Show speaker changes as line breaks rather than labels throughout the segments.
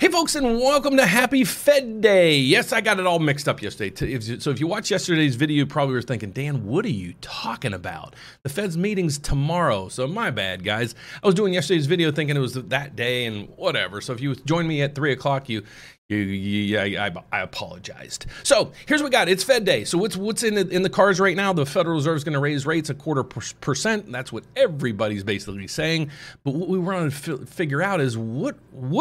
Hey folks, and welcome to Happy Fed Day. Yes, I got it all mixed up yesterday. So if you watched yesterday's video, you probably were thinking, Dan, what are you talking about? The Fed's meeting's tomorrow, so my bad, guys. I was doing yesterday's video thinking it was that day and whatever. So if you joined me at 3 o'clock, I apologized. So here's what we got. It's Fed Day. So what's in the cards right now? The Federal Reserve is going to raise rates 0.25%. That's what everybody's basically saying. But what we want to figure out is what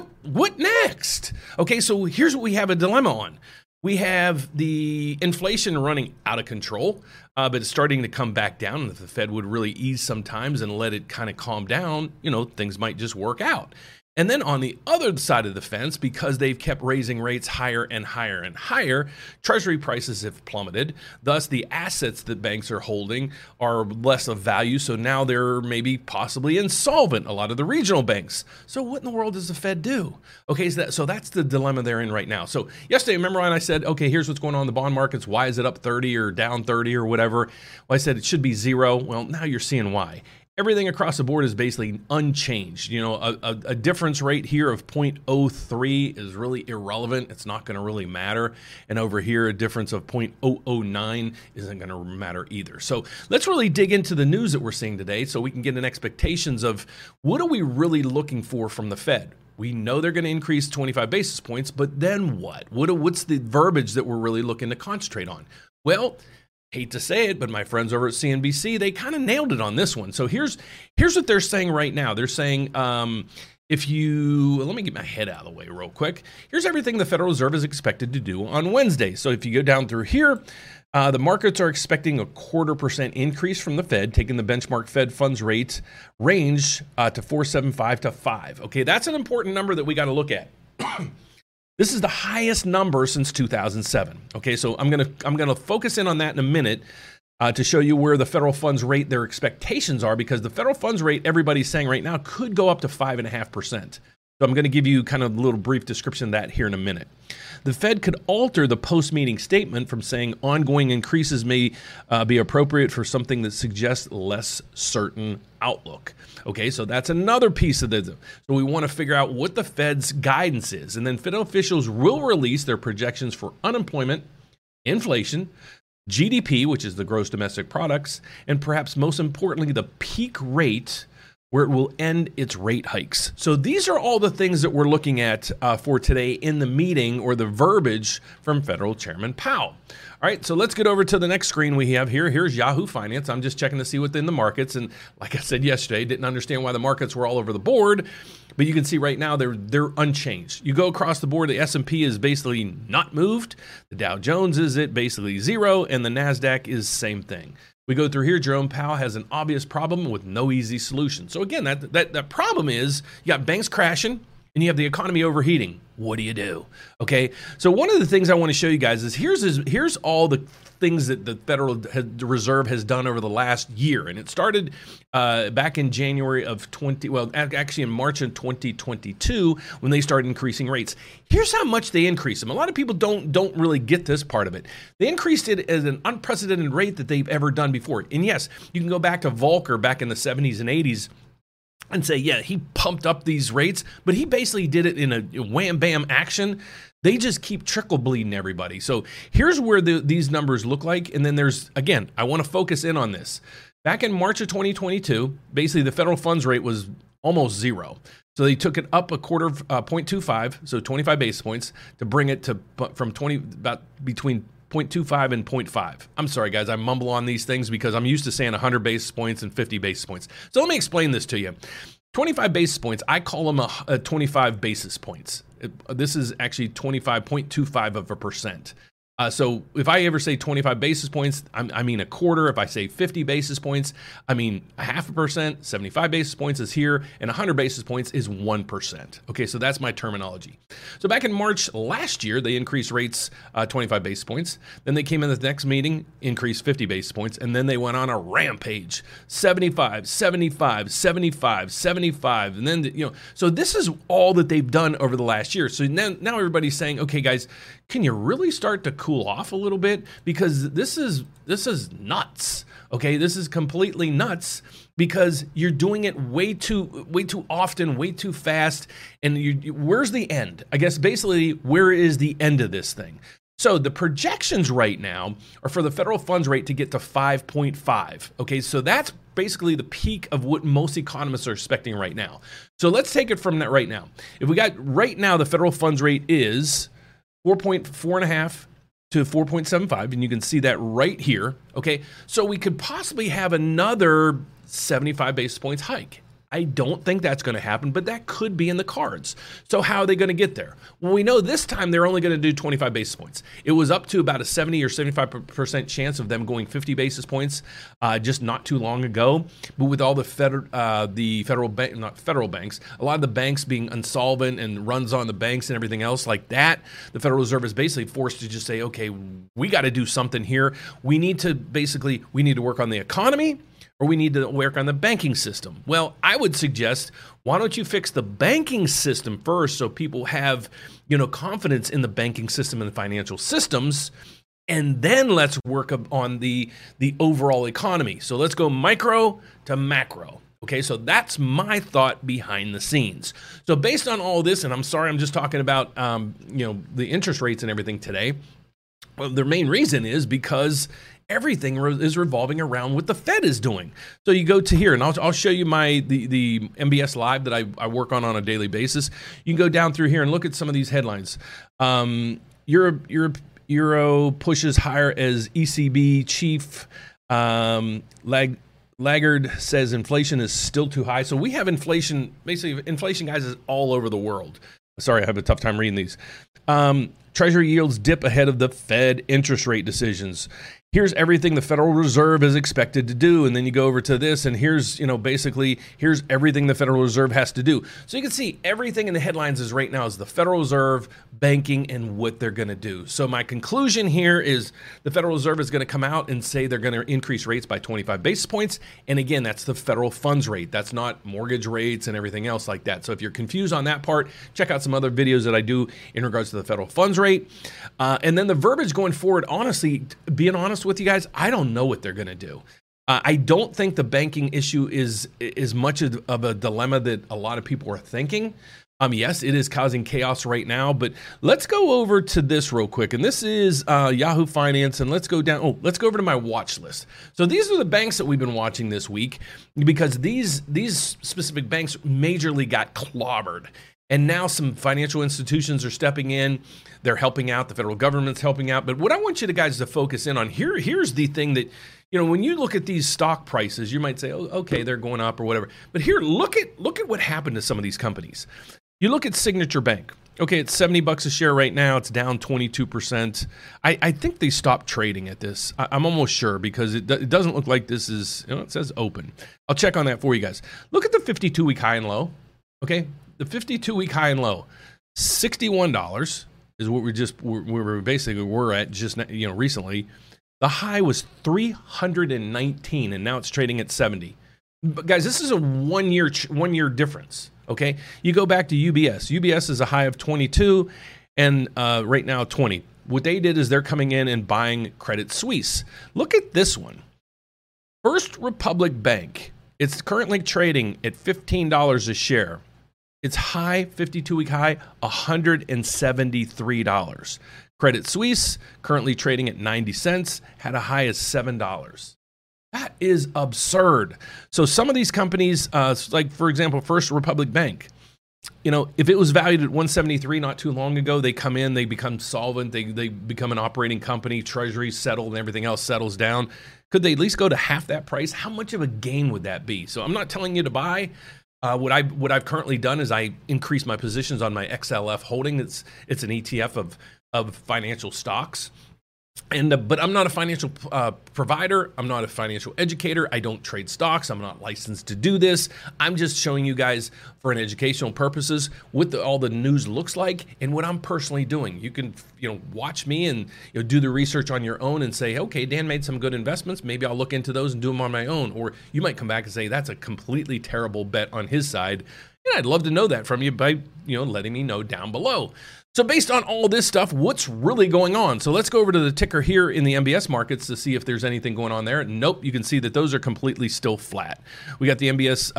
next? Okay, so here's what we have a dilemma on. We have the inflation running out of control, but it's starting to come back down. And if the Fed would really ease sometimes and let it kind of calm down, things might just work out. And then on the other side of the fence, because they've kept raising rates higher and higher and higher, Treasury prices have plummeted. Thus, the assets that banks are holding are less of value. So now they're maybe possibly insolvent, a lot of the regional banks. So what in the world does the Fed do? Okay, so that's the dilemma they're in right now. So yesterday, remember when I said, okay, here's what's going on in the bond markets. Why is it up 30 or down 30 or whatever? Well, I said it should be zero. Well, now you're seeing why. Everything across the board is basically unchanged. A difference rate here of 0.03 is really irrelevant. It's not going to really matter. And over here, a difference of 0.009 isn't going to matter either. So let's really dig into the news that we're seeing today so we can get an expectations of what are we really looking for from the Fed. We know they're going to increase 25 basis points, but then what? What's the verbiage that we're really looking to concentrate on? Well, hate to say it, but my friends over at CNBC, they kind of nailed it on this one. So here's what they're saying right now. They're saying, let me get my head out of the way real quick. Here's everything the Federal Reserve is expected to do on Wednesday. So if you go down through here, the markets are expecting 0.25% increase from the Fed, taking the benchmark Fed funds rate range to 4.75 to 5. Okay, that's an important number that we got to look at. This is the highest number since 2007. Okay, so I'm gonna focus in on that in a minute to show you where the federal funds rate, their expectations are, because the federal funds rate, everybody's saying right now, could go up to 5.5%. So I'm going to give you kind of a little brief description of that here in a minute. The Fed could alter the post-meeting statement from saying ongoing increases may be appropriate for something that suggests less certain outlook. Okay, so that's another piece of this. So we want to figure out what the Fed's guidance is. And then Fed officials will release their projections for unemployment, inflation, GDP, which is the gross domestic products, and perhaps most importantly, the peak rate where it will end its rate hikes. So these are all the things that we're looking at for today in the meeting, or the verbiage from Federal Chairman Powell. All right, so let's get over to the next screen we have here. Here's Yahoo Finance. I'm just checking to see what's in the markets. And like I said yesterday, didn't understand why the markets were all over the board. But you can see right now they're unchanged. You go across the board, the S&P is basically not moved. The Dow Jones is basically zero, and the NASDAQ is same thing. We go through here, Jerome Powell has an obvious problem with no easy solution. So again, that problem is you got banks crashing and you have the economy overheating. What do you do? Okay, so one of the things I want to show you guys is here's all the things that the Federal Reserve has done over the last year. And it started back in January of actually in March of 2022 when they started increasing rates. Here's how much they increased them. A lot of people don't really get this part of it. They increased it at an unprecedented rate that they've ever done before. And yes, you can go back to Volcker back in the 70s and 80s and say, yeah, he pumped up these rates, but he basically did it in a wham-bam action. They just keep trickle bleeding everybody. So here's where these numbers look like. And then there's, again, I want to focus in on this. Back in March of 2022, basically the federal funds rate was almost zero. So they took it up 0.25, so 25 basis points, to bring it to between 0.25 and 0.5. I'm sorry, guys, I mumble on these things because I'm used to saying 100 basis points and 50 basis points. So let me explain this to you. 25 basis points, I call them a 25 basis points. This is actually 25.25%. So if I ever say 25 basis points, I mean a quarter. If I say 50 basis points, I mean 0.5%. 75 basis points is here, and 100 basis points is 1%. Okay, so that's my terminology. So back in March last year, they increased rates 25 basis points. Then they came in the next meeting, increased 50 basis points, and then they went on a rampage. 75, 75, 75, 75, and then so this is all that they've done over the last year. So now everybody's saying, okay, guys, can you really start to cool off a little bit, because this is nuts. Okay, this is completely nuts, because you're doing it way too often, way too fast. And where's the end? I guess basically, where is the end of this thing? So the projections right now are for the federal funds rate to get to 5.5. Okay, so that's basically the peak of what most economists are expecting right now. So let's take it from that right now. If we got right now, the federal funds rate is 4.5 to 4.75, and you can see that right here. Okay, so we could possibly have another 75 basis points hike. I don't think that's going to happen, but that could be in the cards. So how are they going to get there? Well, we know this time they're only going to do 25 basis points. It was up to about a 70 or 75% chance of them going 50 basis points just not too long ago. But with all the federal banks, a lot of the banks being insolvent and runs on the banks and everything else like that, the Federal Reserve is basically forced to just say, okay, we got to do something here. We need to work on the economy, or we need to work on the banking system. Well, I would suggest, why don't you fix the banking system first, so people have, confidence in the banking system and the financial systems, and then let's work on the overall economy. So let's go micro to macro. Okay, so that's my thought behind the scenes. So based on all this, and I'm sorry, I'm just talking about the interest rates and everything today. Well, the main reason is because everything is revolving around what the Fed is doing. So you go to here, and I'll show you the MBS Live that I work on a daily basis. You can go down through here and look at some of these headlines. Euro pushes higher as ECB chief. Lagarde says inflation is still too high. So we have inflation. Basically, inflation, guys, is all over the world. Sorry, I have a tough time reading these. Treasury yields dip ahead of the Fed interest rate decisions. Here's everything the Federal Reserve is expected to do. And then you go over to this, and here's everything the Federal Reserve has to do. So you can see everything in the headlines is right now is the Federal Reserve, banking, and what they're going to do. So my conclusion here is the Federal Reserve is going to come out and say they're going to increase rates by 25 basis points. And again, that's the federal funds rate. That's not mortgage rates and everything else like that. So if you're confused on that part, check out some other videos that I do in regards to the federal funds rate. And then the verbiage going forward, honestly, being honest with you guys, I don't know what they're going to do. I don't think the banking issue is much of a dilemma that a lot of people are thinking. Yes, it is causing chaos right now, but let's go over to this real quick. And this is Yahoo Finance, and let's go over to my watch list. So these are the banks that we've been watching this week, because these specific banks majorly got clobbered. And now some financial institutions are stepping in. They're helping out. The federal government's helping out. But what I want you guys to focus in on here's the thing that, when you look at these stock prices, you might say, oh, okay, they're going up or whatever. But here, look at what happened to some of these companies. You look at Signature Bank. Okay, it's $70 a share right now. It's down 22%. I think they stopped trading at this. I'm almost sure, because it doesn't look like this is, it says open. I'll check on that for you guys. Look at the 52-week high and low. Okay, the 52-week high and low, $61 is what we're at just recently. The high was 319, and now it's trading at 70. But guys, this is a one year difference. Okay, you go back to UBS. UBS is a high of 22, and right now 20. What they did is they're coming in and buying Credit Suisse. Look at this one, First Republic Bank. It's currently trading at $15 a share. Its high, 52-week high, $173. Credit Suisse, currently trading at 90 cents, had a high of $7. That is absurd. So some of these companies, like, for example, First Republic Bank, if it was valued at 173 not too long ago, they come in, they become solvent, they become an operating company, treasury settled, and everything else settles down. Could they at least go to half that price? How much of a gain would that be? So I'm not telling you to buy. What I've currently done is I increased my positions on my XLF holding. It's an ETF of financial stocks. But I'm not a financial provider. I'm not a financial educator. I don't trade stocks. I'm not licensed to do this. I'm just showing you guys for an educational purposes what all the news looks like and what I'm personally doing. You can watch me and do the research on your own and say, okay, Dan made some good investments. Maybe I'll look into those and do them on my own. Or you might come back and say that's a completely terrible bet on his side. And I'd love to know that from you by, letting me know down below. So based on all this stuff, what's really going on? So let's go over to the ticker here in the MBS markets to see if there's anything going on there. Nope, you can see that those are completely still flat. We got the MBS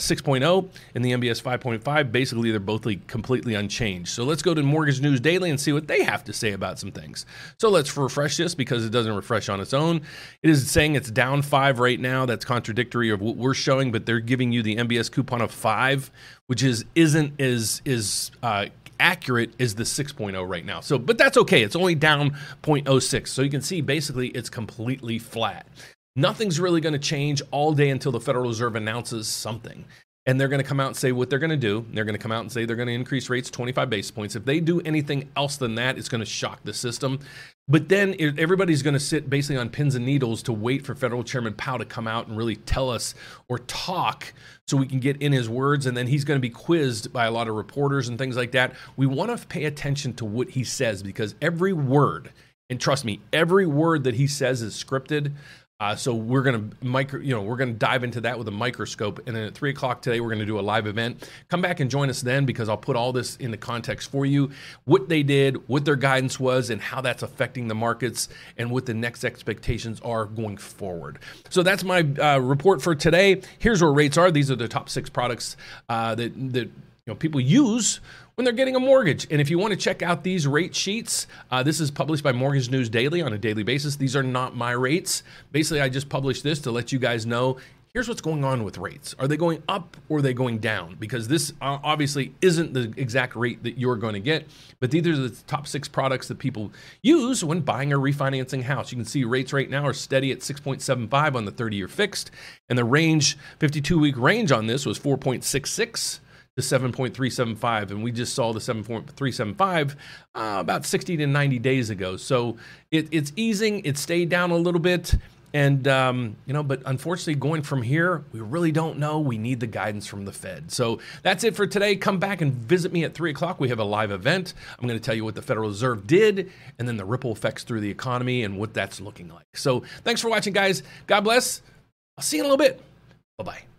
6.0 and the MBS 5.5. Basically, they're both completely unchanged. So let's go to Mortgage News Daily and see what they have to say about some things. So let's refresh this because it doesn't refresh on its own. It is saying it's down 5 right now. That's contradictory of what we're showing, but they're giving you the MBS coupon of 5, which isn't as accurate is the 6.0 right now. So, but that's okay. It's only down 0.06. So you can see basically it's completely flat. Nothing's really going to change all day until the Federal Reserve announces something. And they're going to come out and say what they're going to do. They're going to come out and say they're going to increase rates 25 basis points. If they do anything else than that, it's going to shock the system. But then everybody's going to sit basically on pins and needles to wait for Federal Chairman Powell to come out and really tell us or talk so we can get in his words. And then he's going to be quizzed by a lot of reporters and things like that. We want to pay attention to what he says because every word, and trust me, every word that he says is scripted. So we're going to we're going to dive into that with a microscope. And then at 3 o'clock today, we're going to do a live event. Come back and join us then because I'll put all this into context for you, what they did, what their guidance was, and how that's affecting the markets and what the next expectations are going forward. So that's my report for today. Here's where rates are. These are the top 6 products that people use when they're getting a mortgage. And if you want to check out these rate sheets, this is published by Mortgage News Daily on a daily basis. These are not my rates. Basically, I just published this to let you guys know, here's what's going on with rates. Are they going up or are they going down? Because this obviously isn't the exact rate that you're going to get, but these are the top 6 products that people use when buying or refinancing a house. You can see rates right now are steady at 6.75 on the 30-year fixed, and the range, 52-week range on this was 4.66 to 7.375, and we just saw the 7.375 about 60 to 90 days ago. So it's easing. It stayed down a little bit, and but unfortunately, going from here, we really don't know. We need the guidance from the Fed. So that's it for today. Come back and visit me at 3 o'clock. We have a live event. I'm going to tell you what the Federal Reserve did, and then the ripple effects through the economy and what that's looking like. So thanks for watching, guys. God bless. I'll see you in a little bit. Bye-bye.